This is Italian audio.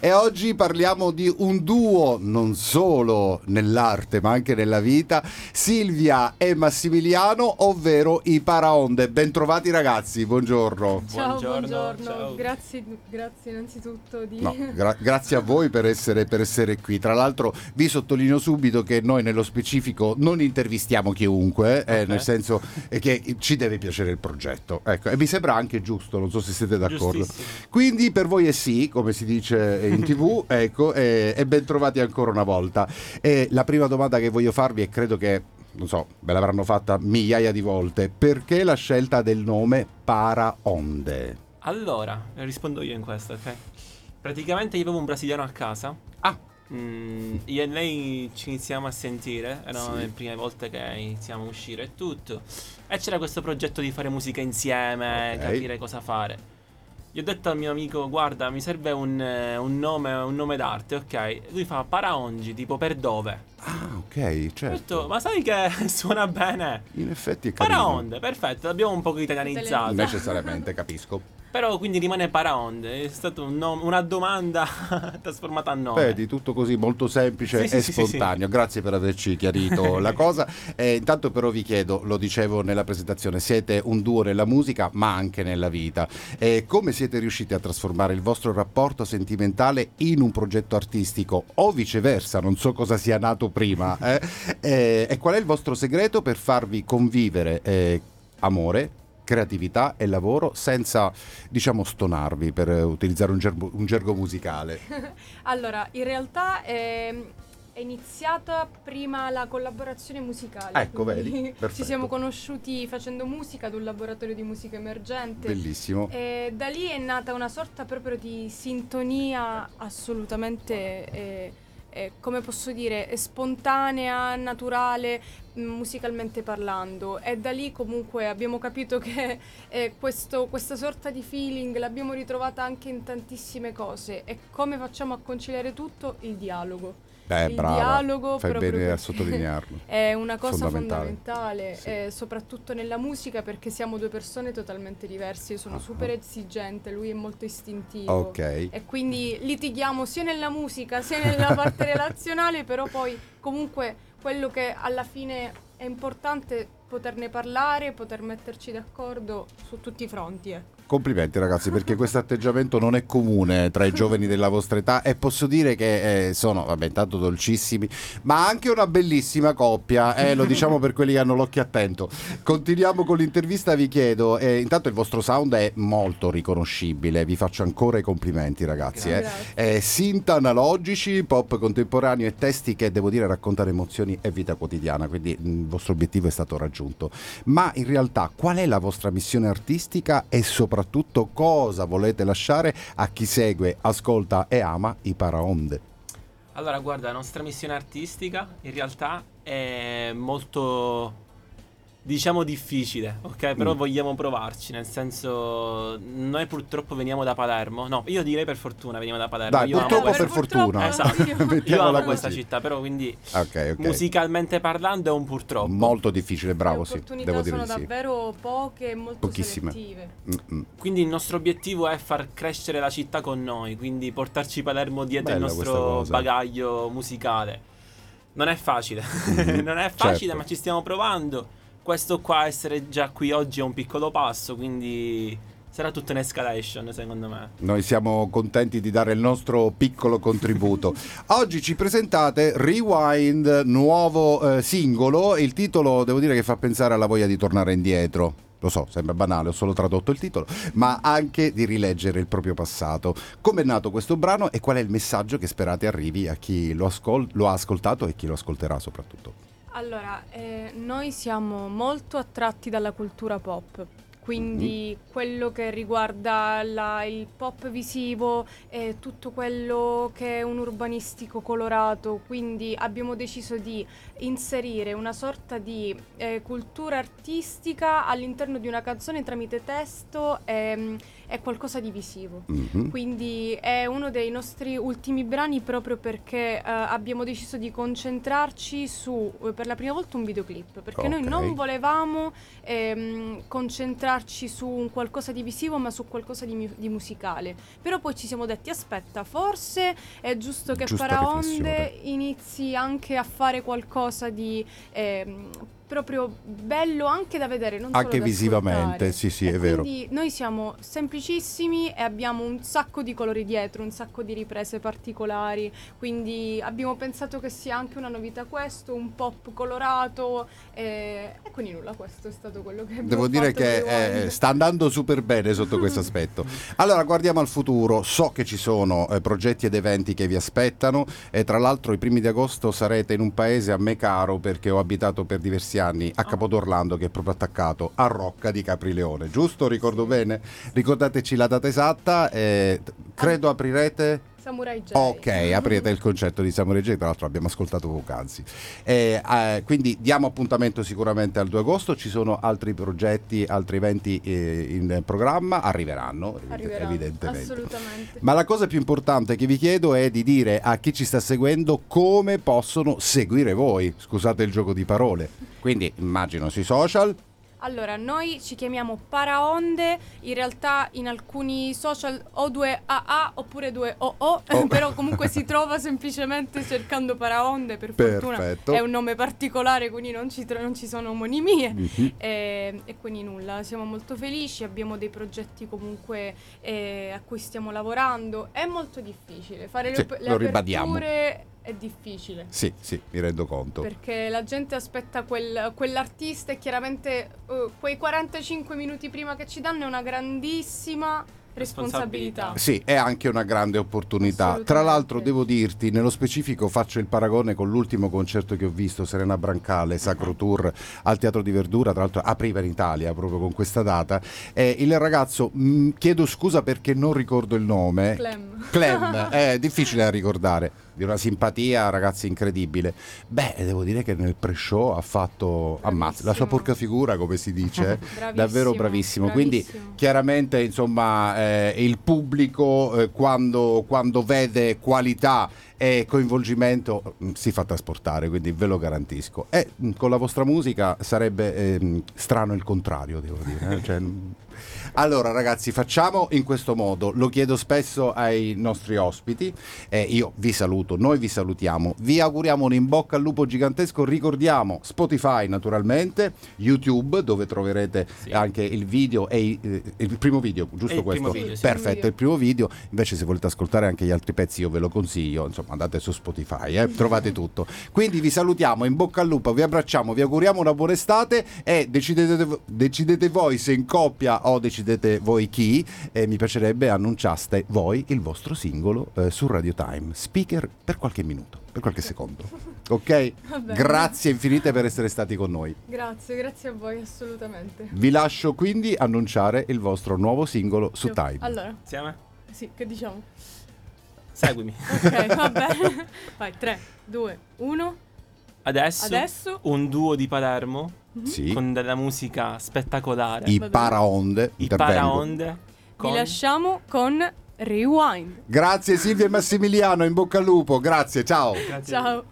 E oggi parliamo di un duo non solo nell'arte ma anche nella vita, Silvia e Massimiliano, ovvero i Paraonde. Bentrovati ragazzi, buongiorno. Ciao, Buongiorno. buongiorno. Grazie innanzitutto di... No, grazie a voi per essere qui. Tra l'altro vi sottolineo subito che noi nello specifico non intervistiamo chiunque, nel senso che ci deve piacere il progetto. Ecco, e mi sembra anche giusto, non so se siete d'accordo. Quindi per voi è sì, come si dice in TV, ecco, e ben trovati ancora una volta. E la prima domanda che voglio farvi, e credo che, non so, ve l'avranno fatta migliaia di volte: perché la scelta del nome Paraonde? Allora, rispondo io in questo, ok? Praticamente io avevo un brasiliano a casa. Ah, Io e lei ci iniziamo a sentire, erano Sì. le prime volte che iniziamo a uscire e tutto. E c'era questo progetto di fare musica insieme, Ok. capire cosa fare. Gli ho detto al mio amico, guarda, mi serve un nome d'arte, ok? Lui fa Paraongi, tipo per dove? ah, ok, Ho detto, certo. ma sai che suona bene? In effetti è carino. Paraonde, perfetto, l'abbiamo un po' italianizzato. Necessariamente, capisco. Però quindi rimane Paraonde, è stata una domanda trasformata a nome. Vedi, tutto così molto semplice Sì, e sì, sì, spontaneo. Grazie per averci chiarito la cosa. Intanto però vi chiedo, lo dicevo nella presentazione, siete un duo nella musica ma anche nella vita. Come siete riusciti a trasformare il vostro rapporto sentimentale in un progetto artistico o viceversa? Non so cosa sia nato prima. E qual è il vostro segreto per farvi convivere amore, creatività e lavoro senza, diciamo, stonarvi, per utilizzare un gergo musicale? Allora, in realtà è iniziata prima la collaborazione musicale. Ecco, quindi vedi? Perfetto. Ci siamo conosciuti facendo musica ad un laboratorio di musica emergente. Bellissimo. E da lì è nata una sorta proprio di sintonia assolutamente, come posso dire, spontanea, naturale, musicalmente parlando. E da lì comunque abbiamo capito che questa sorta di feeling l'abbiamo ritrovata anche in tantissime cose. E come facciamo a conciliare tutto? Il dialogo. Il Brava, dialogo fai proprio bene a perché sottolinearlo. è una cosa Fondamentale. fondamentale, soprattutto nella musica, perché siamo due persone totalmente diverse. Io sono super esigente, lui è molto istintivo. Ok. E quindi litighiamo sia nella musica sia nella parte relazionale, però poi comunque quello che alla fine è importante è poterne parlare, poter metterci d'accordo su tutti i fronti. Complimenti ragazzi, perché questo atteggiamento non è comune tra i giovani della vostra età, e posso dire che sono, vabbè, intanto dolcissimi, ma anche una bellissima coppia, lo diciamo per quelli che hanno l'occhio attento. Continuiamo con l'intervista, vi chiedo, intanto il vostro sound è molto riconoscibile, vi faccio ancora i complimenti ragazzi. Grazie. Synth analogici, pop contemporaneo e testi che, devo dire, raccontano emozioni e vita quotidiana, quindi il vostro obiettivo è stato raggiunto. Ma in realtà qual è la vostra missione artistica e soprattutto cosa volete lasciare a chi segue, ascolta e ama i Paraonde? Allora, guarda, la nostra missione artistica in realtà è molto, diciamo, difficile, ok? Però vogliamo provarci, nel senso, noi purtroppo veniamo da Palermo. No, io direi per fortuna veniamo da Palermo. Dai, Io amo purtroppo questa- per fortuna. Esatto. Io Mettiamola amo questa così. città, però quindi Ok. musicalmente parlando è un purtroppo. Molto difficile, bravo, Le sì, opportunità devo dire sono di sì. davvero poche e molto Pochissime. selettive. Quindi il nostro obiettivo è far crescere la città con noi, quindi portarci Palermo dietro Bella il questa nostro cosa. bagaglio musicale. Non è facile, non è facile, Certo. ma ci stiamo provando. Questo qua, essere già qui oggi, è un piccolo passo, quindi sarà tutta un'escalation, secondo me. Noi siamo contenti di dare il nostro piccolo contributo. Oggi ci presentate Rewind, nuovo singolo. Il titolo, devo dire, che fa pensare alla voglia di tornare indietro. Lo so, sembra banale, ho solo tradotto il titolo, ma anche di rileggere il proprio passato. Come è nato questo brano e qual è il messaggio che sperate arrivi a chi lo ha ascoltato e chi lo ascolterà soprattutto? Allora, noi siamo molto attratti dalla cultura pop, quindi quello che riguarda il pop visivo e tutto quello che è un urbanistico colorato, quindi abbiamo deciso di inserire una sorta di cultura artistica all'interno di una canzone tramite testo e è qualcosa di visivo. Mhm. Quindi è uno dei nostri ultimi brani proprio perché abbiamo deciso di concentrarci su, per la prima volta, un videoclip, perché noi Ok. non volevamo concentrarci su un qualcosa di visivo, ma su qualcosa di musicale. Però poi ci siamo detti, aspetta, forse è giusto che Giusta Paraonde riflessione. inizi anche a fare qualcosa di proprio bello anche da vedere, non solo Anche da visivamente, ascoltare. sì, E è vero. quindi noi siamo semplicissimi e abbiamo un sacco di colori dietro, un sacco di riprese particolari, quindi abbiamo pensato che sia anche una novità questo, un pop colorato e quindi nulla, questo è stato quello che abbiamo Devo dire fatto per che Rewind. sta andando super bene sotto questo aspetto. Allora, guardiamo al futuro. So che ci sono progetti ed eventi che vi aspettano. E tra l'altro, i primi di agosto sarete in un paese a me caro, perché ho abitato per diversi anni a Capodorlando, che è proprio attaccato a Rocca di Caprileone. Giusto? Ricordo bene? Ricordateci la data esatta. Credo aprirete. Samurai J. Ok, aprite il concerto di Samurai J, tra l'altro abbiamo ascoltato poc'anzi. Quindi diamo appuntamento sicuramente al 2 agosto, ci sono altri progetti, altri eventi in programma, arriveranno evidentemente. Assolutamente. Ma la cosa più importante che vi chiedo è di dire a chi ci sta seguendo come possono seguire voi, scusate il gioco di parole. Quindi immagino sui social. Allora, noi ci chiamiamo Paraonde, in realtà in alcuni social o 2AA oppure 2OO, però comunque si trova semplicemente cercando Paraonde, per fortuna Perfetto. è un nome particolare, quindi non ci sono omonimie. Mhm. E quindi nulla, siamo molto felici, abbiamo dei progetti comunque a cui stiamo lavorando. È molto difficile, fare Sì, le lo ribadiamo. aperture è difficile. Sì, mi rendo conto. Perché la gente aspetta quell'artista e chiaramente quei 45 minuti prima che ci danno è una grandissima responsabilità. Sì, è anche una grande opportunità. Assolutamente. Tra l'altro devo dirti, nello specifico faccio il paragone con l'ultimo concerto che ho visto, Serena Brancale, Sacro Tour al Teatro di Verdura, tra l'altro apriva in Italia proprio con questa data. Il ragazzo, chiedo scusa perché non ricordo il nome. Clem, è difficile da ricordare, di una simpatia, ragazzi, incredibile. Beh, devo dire che nel pre-show ha fatto ammazza, la sua porca figura, come si dice, davvero bravissimo. Quindi chiaramente, insomma, il pubblico quando vede qualità e coinvolgimento si fa trasportare, quindi ve lo garantisco. E con la vostra musica sarebbe strano il contrario, devo dire. Cioè, allora ragazzi, facciamo in questo modo, lo chiedo spesso ai nostri ospiti, io vi saluto, noi vi salutiamo, vi auguriamo un in bocca al lupo gigantesco, ricordiamo Spotify naturalmente, YouTube dove troverete anche il video e il primo video, giusto il questo? primo video, sì. Perfetto, il primo video, invece se volete ascoltare anche gli altri pezzi io ve lo consiglio, insomma andate su Spotify, trovate tutto. Quindi vi salutiamo, in bocca al lupo, vi abbracciamo, vi auguriamo una buona estate e decidete voi se in coppia o decidete voi chi, mi piacerebbe annunciaste voi il vostro singolo su Radio Time, speaker per qualche minuto, per qualche secondo. Ok? Grazie infinite per essere stati con noi. Grazie a voi, assolutamente. Vi lascio quindi annunciare il vostro nuovo singolo su Time. Allora, Insieme? sì, che diciamo? Seguimi. Ok, va bene. Vai, 3, 2, 1. Adesso un duo di Palermo Sì. con della musica spettacolare. I Paraonde I intervengo. Paraonde. Vi lasciamo con Rewind. Grazie Silvia e Massimiliano, in bocca al lupo, grazie, ciao. Grazie. Ciao.